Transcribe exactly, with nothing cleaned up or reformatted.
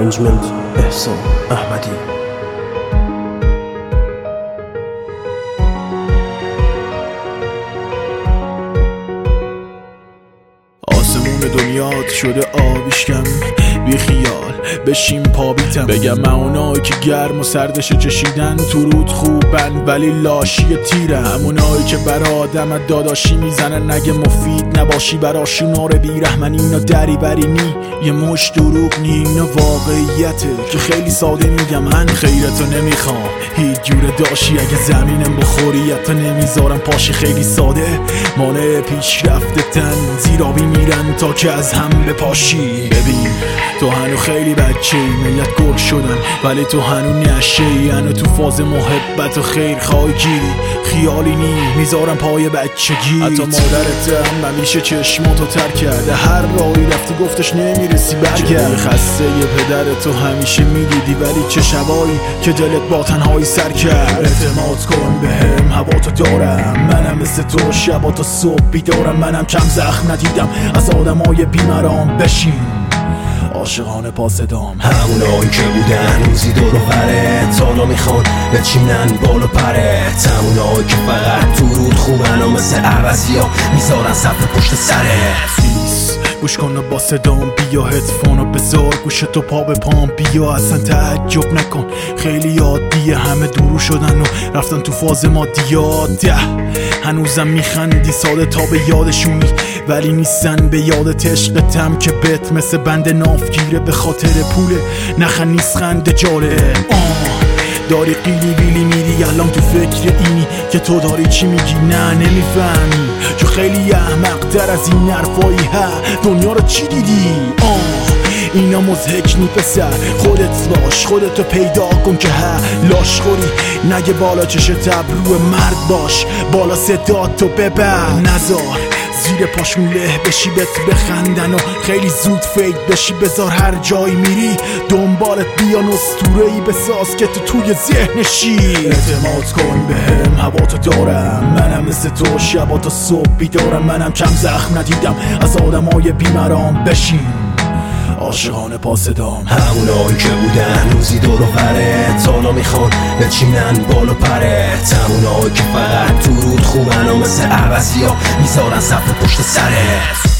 ارنجمنت احسان احمدی. آسمون دنیات شده آبیشکم، بی خیال بشیم پا بیتم. بگم من اونایی که گرم و سردش چشیدن تو رود خوبن ولی لاشی تیرن. همونایی که برا آدمت داداشی میزنن نگه مفید نباشی براشون. آره بیرحمنی اینا دری بری نی، یه مش دروغ نی، اینا واقعیته که خیلی ساده میگم. من خیرتو نمیخوام هیچ جوره داشی، اگه زمینم بخوری حتی نمیذارم پاشی. خیلی ساده مانع پیشرفت تن، زیرابی میرن تا که از هم بپاشی. ببین تو هنو خیلی بچه ای، ملت گل شدن ولی تو هنو نشه ای. هنو تو فاز محبت و خیر خواهی گیری، خیالی نی میذارم پای بچگی. حتی مادرت هم همیشه چشماتو تر کرده، هر راهی رفتی گفتش نمیرسی برگرد. خسته ی پدر تو همیشه میدیدی ولی چه شبایی که دلت با تنهایی سر کرد. اعتماد کن بهم هواتو دارم، منم مثل تو شبا تا صبح بیدارم. منم کم زخم ندیدم از آدمای بیمرام، بشین عاشقانه پاسدام. همونایی که بودن روزی دور و برت حالا میخوان بچینن بال و پرت. همونایی که فقط تو رود خوبن و مثل عوضی ها میذارن صفحه پشت سرت. گوش کن و با صدام بیا، هدفونو بذار گوشتو پا به پام بیا. اصلا تعجب نکن خیلی عادیه، همه دورو شدن و رفتن تو فاز مادیات. هنوزم میخندی ساده تا به یادشونی ولی نیستن به یاد عشقتم که بت مثل بند نافگیره به خاطر پوله. نخن نیست خنده جاره آه داری قیلی بیلی میری الان تو فکر اینی که تو داری چی میگی. نه نمیفهمی جو خیلی احمق تر از این حرفایی. ها دنیا رو چی دیدی؟ آه اینا مضحک نی پسر، خودت باش خودتو پیدا کن که ها لاش خوری. نگه بالا چش ابرو مرد باش، بالا صداتو ببر نزار زیر پاشون له بشی بهت بخندن و خیلی زود فید بشی. بذار هر جایی میری دنبالت بیان اسطوره‌ای بساز که تو توی ذهنشی. اعتماد کن بهم هواتو دارم، منم مثل تو شبا تا صبح بیدارم. منم کم زخم ندیدم از آدمای بیمرام، بشین عاشقانه پاسدام. همونایی که بودن روزی دور و برت حالا میخوان بچینن بال و پرت. همونایی که فقط تو رود خوبن و مثل عوضی ها میذارن صفحه پشت سرت.